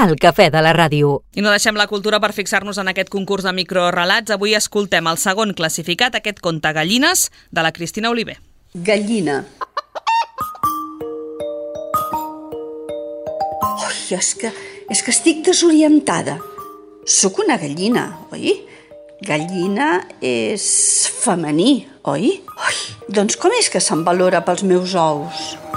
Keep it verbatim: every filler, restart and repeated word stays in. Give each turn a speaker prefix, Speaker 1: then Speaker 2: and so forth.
Speaker 1: El cafè de la ràdio.
Speaker 2: I no deixem la cultura per fixar-nos en aquest concurs de microrelats. Avui escoltem el segon classificat, aquest conte Gallines, de la Cristina Oliver.
Speaker 3: Gallina. Ui, és que, és que estic desorientada. Sóc una gallina, oi? Gallina és femení, oi? Ui, doncs com és que se'm valora pels meus ous?